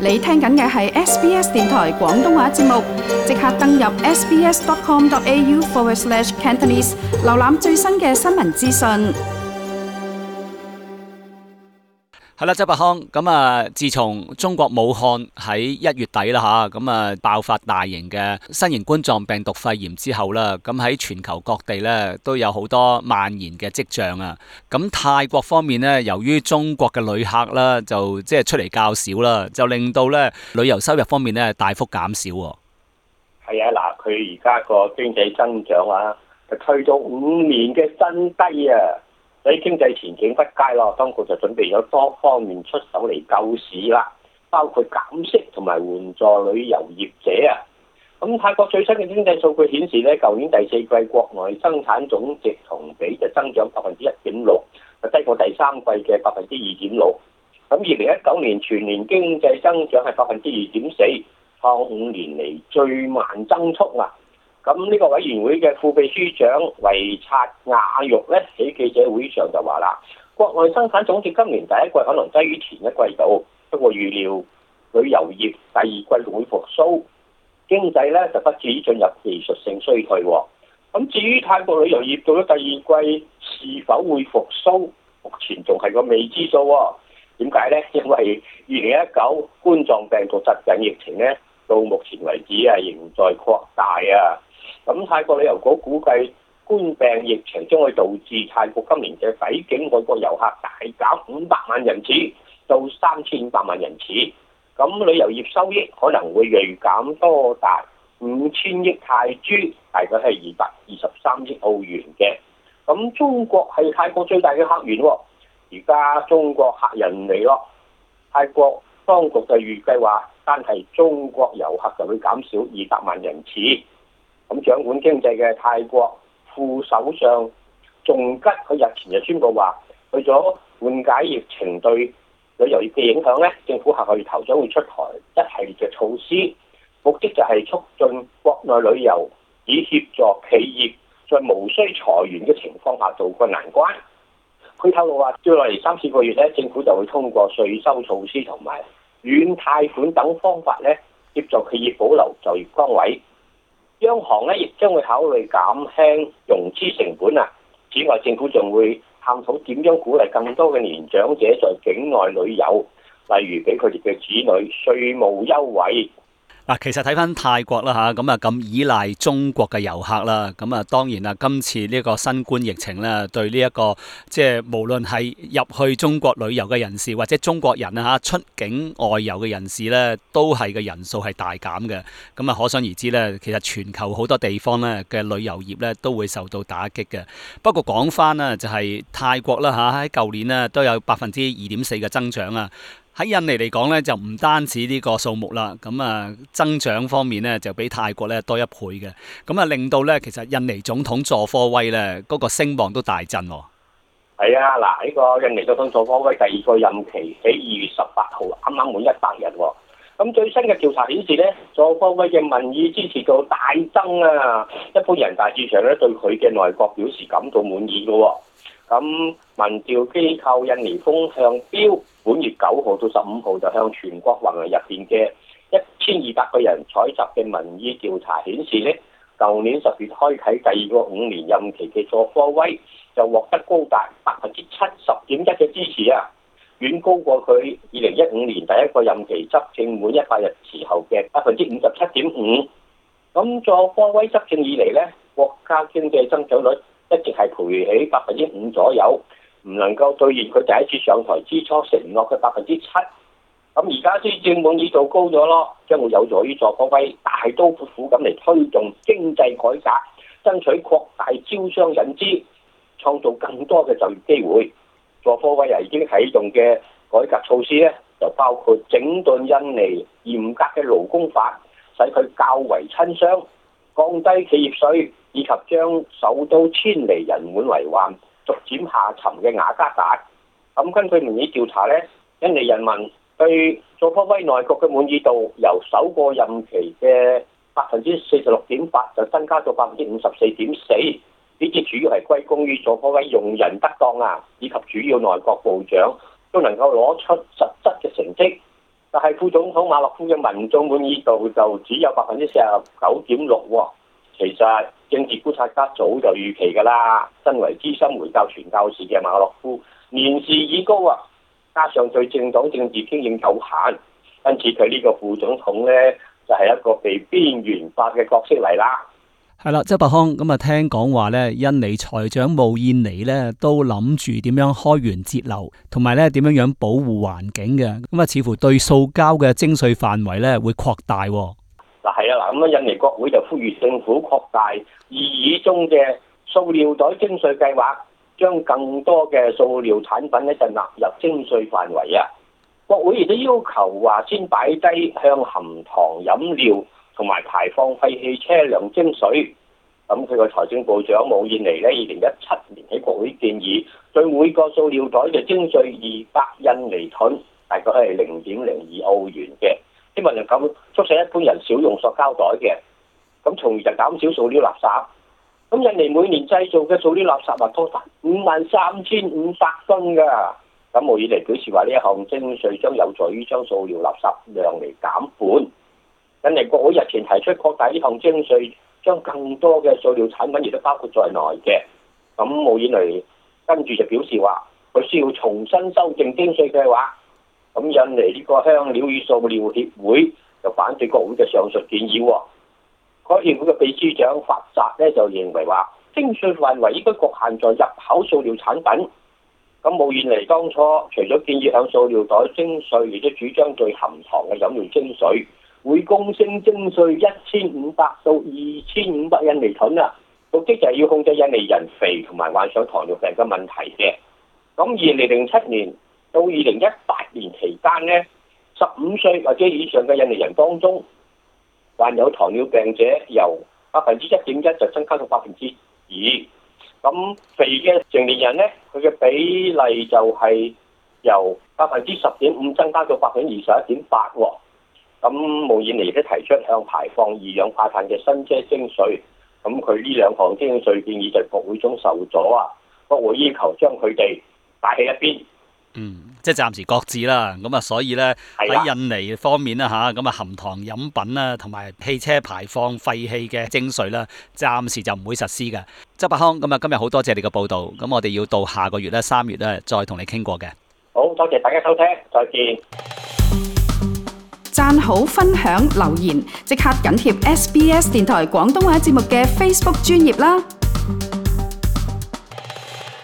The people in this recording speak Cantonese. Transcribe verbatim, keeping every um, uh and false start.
你聽緊嘅係 S B S 電台廣東話節目，即刻登入 sbs.com.au forward slash Cantonese， 瀏覽最新嘅新聞資訊。 係啦，周伯康，咁啊，自從中國武漢喺一月底啦吓，咁啊爆發大型嘅新型冠狀病毒肺炎之後啦，咁喺全球各地咧都有好多蔓延嘅跡象啊。咁泰國方面咧，由於中國嘅旅客啦，就即係出嚟較少啦，就令到咧旅遊收入方面咧大幅減少。 係啊，嗱，佢而家個經濟增長啊，就推到五年嘅新低啊！所以經濟前景不佳咯，當局就準備咗多方面出手嚟救市啦，包括減息同埋援助旅遊業者啊。咁泰國最新嘅經濟數據顯示咧，舊年第四季國內生產總值同比就增長百分之一點六，就低過第三季嘅百分之二點六。咁二零一九年全年經濟增長係百分之二點四，創五年嚟最慢增速啊！咁呢個委員會嘅副秘書長維察亞玉咧喺記者會上就話啦，國內生產總值今年第一季可能低於前一季度，不過預料旅遊業第二季仲會復甦，經濟咧就不至於進入技術性衰退。咁至於泰國旅遊業到咗第二季是否會復甦，目前仲係個未知數。點解呢？因為二零一九冠狀病毒疾病疫情咧到目前為止啊仍在擴大啊。咁泰國旅遊局估計冠病疫情將會導致泰國今年嘅抵境外國遊客大減五百萬人次到三千五百萬人次，咁旅遊業收益可能會銳減多達五千億泰銖，大概係二百二十三億澳元嘅。咁中國係泰國最大嘅客源喎，而家中國客人嚟咯，泰國當局就預計話單係中國遊客就會減少二百萬人次。咁掌管經濟嘅泰國副首相仲吉佢日前就宣布話，為咗緩解疫情對旅遊業嘅影響咧，政府下個月頭將會出台一系列嘅措施，目的就係促進國內旅遊，以協助企業在無需裁員嘅情況下渡過難關。佢透露話，接落嚟三四個月咧，政府就會通過稅收措施同埋軟貸款等方法咧，協助企業保留就業崗位。央行咧亦將會考慮減輕融資成本啊！此外，政府仲會探討點樣鼓勵更多嘅年長者在境內旅遊，例如俾佢哋嘅子女稅務優惠。 嗱，其實睇翻泰國啦嚇，咁啊咁依賴中國嘅遊客啦，咁啊當然啦，今次呢個新冠疫情咧，對呢一個即係無論係入去中國旅遊嘅人士，或者中國人啊嚇出境外遊嘅人士咧，都係嘅人數係大減嘅。咁啊，可想而知咧，其實全球好多地方咧嘅旅遊業咧都會受到打擊嘅。不過講翻啦，就係泰國啦嚇，喺舊年咧都有百分之二點四嘅增長啊。喺印尼嚟講咧，就唔單止呢個數目啦，咁啊增長方面咧就比泰國咧多一倍嘅，咁啊令到咧其實印尼總統佐科威咧嗰個聲望都大振喎。 係啊，嗱，呢個印尼總統佐科威第二個任期喺二月十八號啱啱滿一百日喎。咁最新嘅調查顯示咧，佐科威嘅民意支持度大增啊！一般人大致上咧對佢嘅內閣表示感到滿意嘅喎。咁民調機構印尼風向標本月九號到十五號就向全國範圍入邊嘅一千二百個人採集嘅民意調查顯示咧，舊年十月開啓第二個五年任期嘅佐科威就獲得高達百分之七十點一嘅支持啊，遠高過佢二零一五年第一個任期執政滿一百日時候嘅百分之五十七點五。咁佐科威執政以嚟咧，國家經濟增長率一直係徘徊喺百分之五左右，唔能夠兌現佢第一次上台之初承諾嘅百分之七。咁而家施政滿意度高咗咯，將會有助於佐科威大刀闊斧咁嚟推動經濟改革，爭取擴大招商引資，創造更多嘅就業機會。佐科威啊已經啟動嘅改革措施咧，就包括整頓印尼嚴格嘅勞工法，使佢較為親商，降低企業稅，以及將首都遷離人滿為患、逐漸下沉嘅雅加達。咁根據民意調查咧，印尼人民對佐科威內閣嘅滿意度由首個任期嘅百分之四十六點八就增加到百分之五十四點四。呢啲主要係歸功於佐科威用人得當啊，以及主要內閣部長都能夠攞出實質嘅成績。 但係副總統馬洛夫嘅民眾滿意度就只有百分之四十九點六喎。其實政治觀察家早就預期㗎啦。身為資深回教傳教士嘅馬洛夫年事已高啊，加上對政黨政治經驗有限，因此佢呢個副總統呢，就係、是、一個被邊緣化嘅角色嚟啦。 係啦，周伯康，咁啊聽講話咧，印尼財長慕燕妮咧都諗住點樣開源節流，同埋咧點樣樣保護環境嘅，咁啊似乎對塑膠嘅徵稅範圍咧會擴大。 嗱係啊，嗱咁啊印尼國會就呼籲政府擴大擬議中嘅塑料袋徵稅計劃，將更多嘅塑料產品咧就納入徵稅範圍啊。國會亦都要求話先擺低向含糖飲料同埋排放廢氣車輛徵稅。咁佢個財政部長慕燕妮咧，二零一七年喺國會建議對每個塑料袋就徵稅二百印尼盾，大概係零點零二澳元嘅，希望能夠促使一般人少用塑膠袋嘅，咁從而就減少塑料垃圾。咁印尼每年製造嘅塑料垃圾啊，多達五萬三千五百噸㗎。咁慕燕妮表示話呢一項徵稅將有助於將塑料垃圾量嚟減半。印尼國會日前提出擴大呢項徵稅，將更多嘅塑料產品亦都包括在內嘅。咁慕燕妮跟住就表示話，佢需要重新修正徵稅計劃。咁印尼呢個香料與塑料協會就反對國會嘅上述建議喎。該協會嘅秘書長法澤咧就認為話，徵稅範圍應該局限在入口塑料產品。咁慕燕妮當初除咗建議向塑料袋徵稅，亦都主張對含糖嘅飲料徵稅，每公升徵稅一千五百到二千五百印尼盾啊！目的就係要控制印尼人肥同埋患上糖尿病嘅問題嘅。咁二零零七年到二零一八年期間呢，十五歲或者以上嘅印尼人當中，患有糖尿病者由百分之一點一就增加到百分之二。咁肥嘅成年人呢，佢嘅比例就係由百分之十點五增加到百分之二十一點八喎。咁慕燕妮都提出向排放二氧化碳嘅新車徵稅，咁佢呢兩項徵稅建議就國會中受阻啊，國會要求將佢哋擺喺一邊。 嗯，即係暫時擱置啦。咁啊，所以咧喺印尼方面啦吓，咁啊含糖飲品啦，同埋汽車排放廢氣嘅徵稅啦，暫時就唔會實施嘅。周伯康，咁啊今日好多謝你嘅報道，咁我哋要到下個月咧三月咧再同你傾過嘅。 好多謝大家收聽，再見。 讚好、分享、留言，即刻緊貼 S B S 電台廣東話節目嘅 Facebook 專頁啦！